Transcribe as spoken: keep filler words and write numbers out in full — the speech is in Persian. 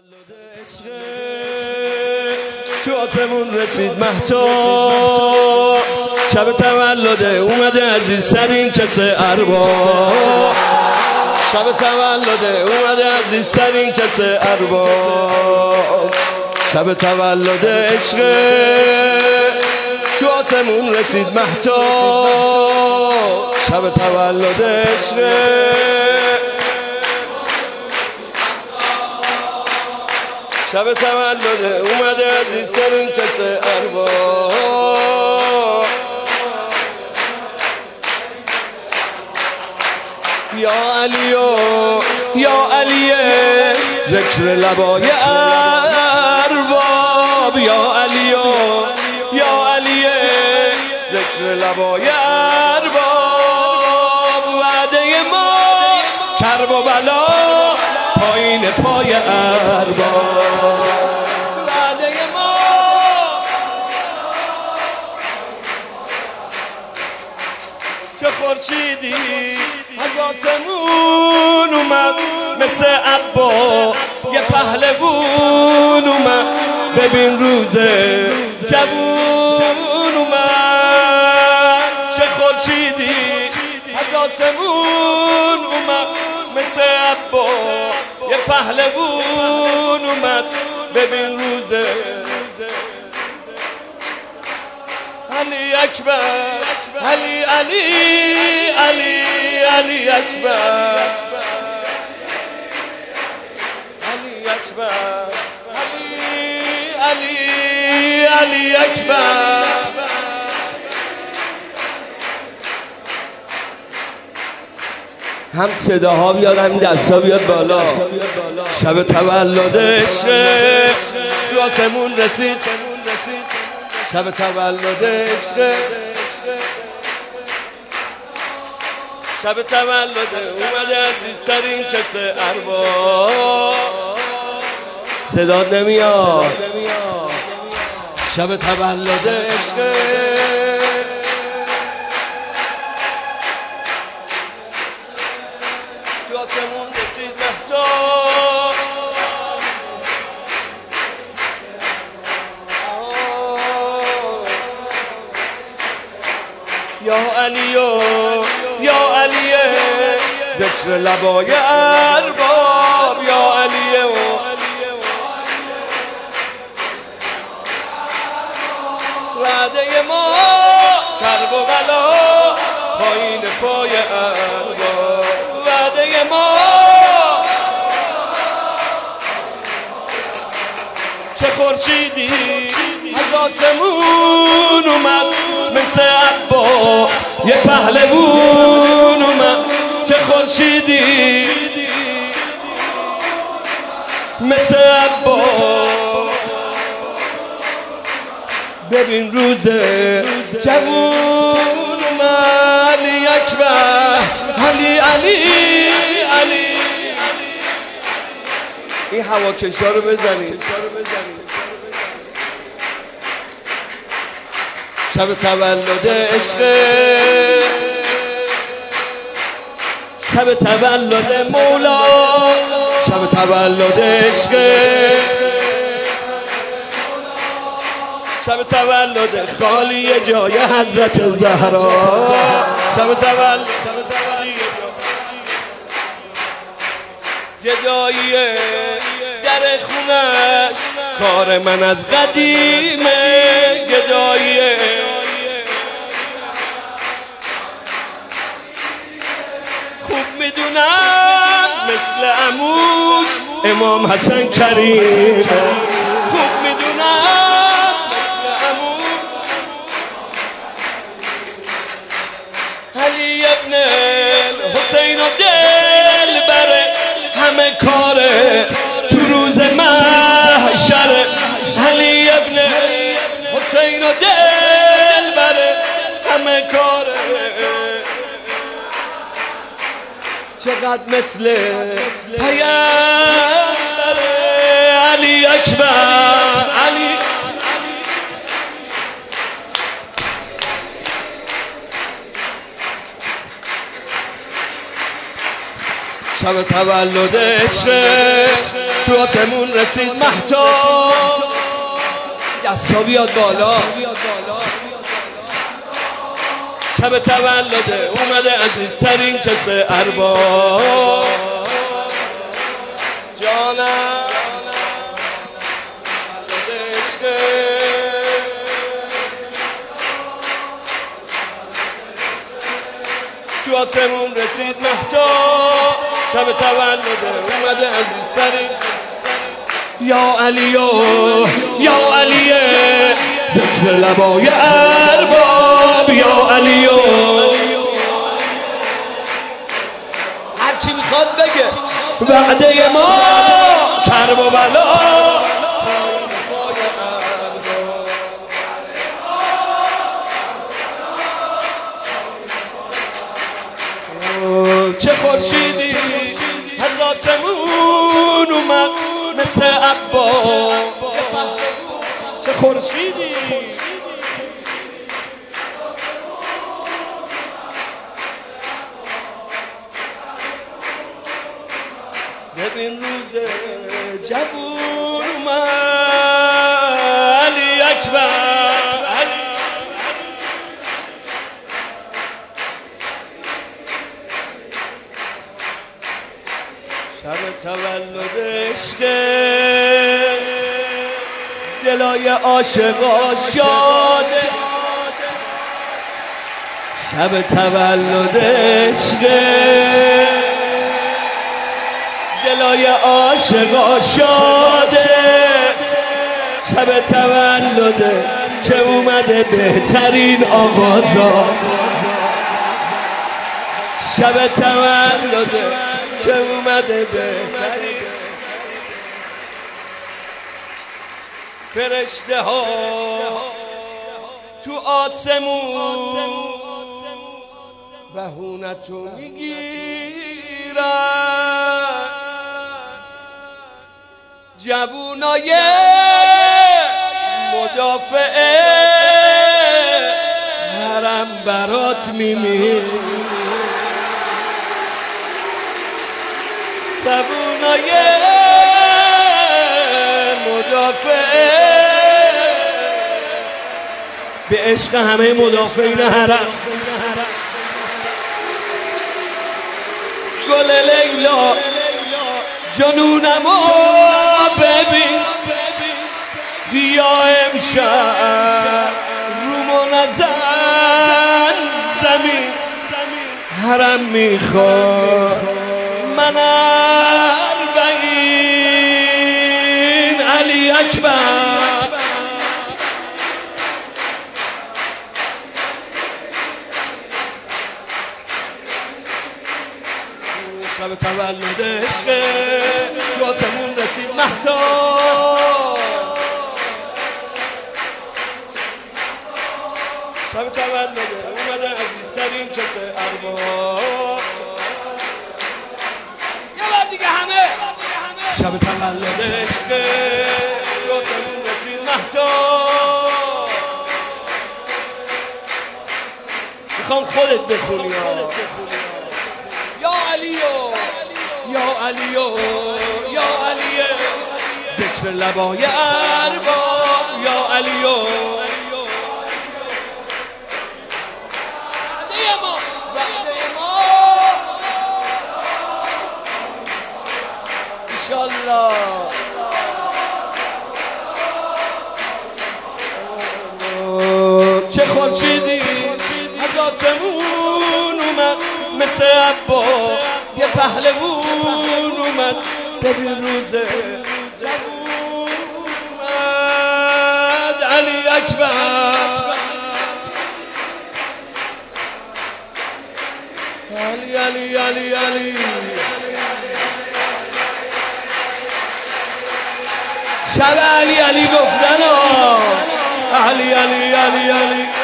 تولد عشق تو آسمون رسید مهتاب، شب تولد اومده عزیزترین کس ارباب، شب تولد اومده عزیزترین کس ارباب، شب تولد عشق تو آسمون رسید مهتاب، شب تولد عشق شب تولد اومده عزیزترین کس ارباب. یا علیو یا علی ذکر لبای ارباب، یا علیو یا علی ذکر لبای ارباب، وعده ما کرب و بلا پایین پای ارباب، وعده ما چه خورشیدی از آسمون اومد مثل عبا یه پهلوون اومد، ببین روزه جوون اومد، چه خورشیدی از آسمون اومد مثل عبا یه پهلوون اومد، ببین روزه علی اکبر علی علی علی علی اکبر علی اکبر علی علی علی اکبر. هم صداها بیاد هم دستا بیاد بالا، شب تولد عشق تو آسمون رسید، شب تولد عشق شب تولد اومده عزیزترین کس ارباب، صدا نمیاد، شب تولد عشق تو آسمون رسید مهتاب، یا علیو یا علی ذکر لبای ارباب، یا علیو وعده ما کرب و بلا پایین پای ارباب، وعده ما چه خورشیدی از آسمون اومد مثل عبا یه پهلوون اومد، چه خورشیدی مثل عبا، ببین روزه جوون اومد، علی اکبر علی علی علی. این هواکشا رو بزنید، شب تولد عشق شب تولد مولا، شب تولد عشق شب تولد خالی جای حضرت زهرا، شب تولد گدایی در خونش کار من از قدیمه، گدایی خوب میدونم مثل عموش امام حسن کریم، خوب میدونم مثل عموش علی ابن حسین و دل بره، همه کاره تو روز محشر، علی ابن حسین و دل بره همه کاره، چقدر مثل پیامبر، علی اکبر علی. شب تولد عشق تو آسمون رسید مهتاب دستا بیاد بالا شب تولده اومده عزیزترین کسه ارباب جانم تو آسمون رسید مهتاب شب تولده اومده عزیزترین یا علیو یا علیه ذکر لبای ارباب یا علیو هر کی میخواد بگه وعده ما کرب و بلا چه خورشیدی از آسمون اومد مثل عبا چه خورشیدی ببین روز جوون اومد علی اکبر علی شب تولدش که دلای عاشقا شاده شب تولدش که دلای عاشقا شاده شب تولده که اومده بهترین آغازا شب تولده که اومده بهترین فرشته ها تو آسمون بهونتو میگیرن جوونای مدافع حرم برات میمیرن جوونای مدافع به عشق همه مدافعین حرم گل لیلا جنونمو ببین بیا امشب رومو نزن زمین حرم میخواد من اربعین علی اکبر شب تولدش که تو آسمون رسید مهتاب شب تولده اومده عزیزترین کسه ارباب یه بار دیگه همه شب تولدش که تو آسمون رسید مهتاب میخوام خودت بخونی یا علیو یا علیو یا علیه ذکر لبای ارباب یا علیو وعده ما وعده ما انشالله چه خورشیدی از آسمون اومد مثل عبا یه پهلوون اومد ببین روزه جوون اومد علی اکبر علی علی علی علی شب علی علی گفتن علی علی علی علی